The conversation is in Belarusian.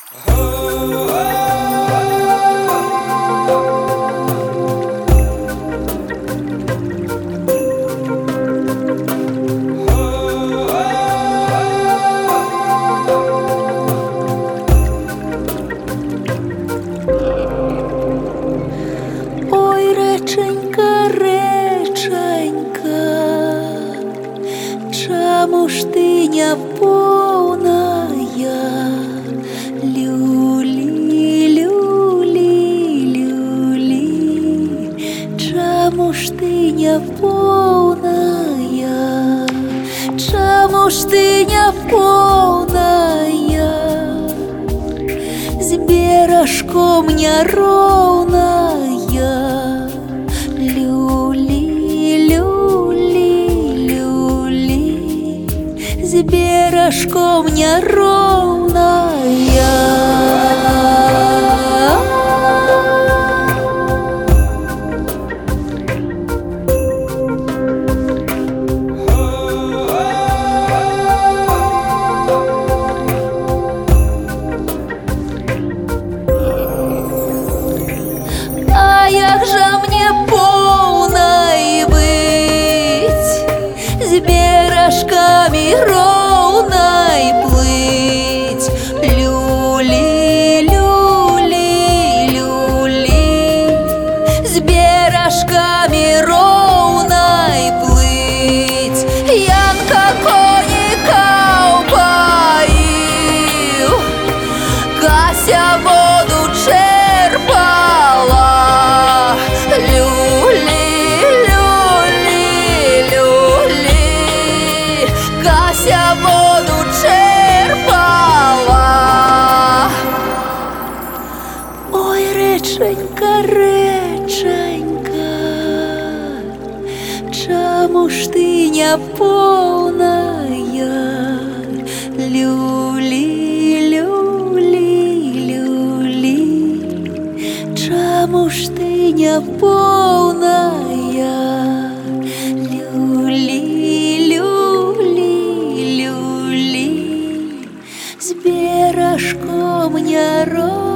Ой, реченька, реченька, чому ж ти не повная? Люли, люли, люли, чому ж ти не повная? Чому ж ти не повная? С бережком неровная. Люли, люли, люли, с бережком неровная. Як же мне полной быть, с бережками ровной плыть? Люли, люли, люли, с бережками ровной плыть. Янка коника упоил, Кася воду черпала. Люли, люли, люли, Кася воду черпала. Ой, реченька, реченька, чому ж ти не повная? Люли, люли, люли, чому ж ти не повная? Люли, люли, люли, с бережком неровной.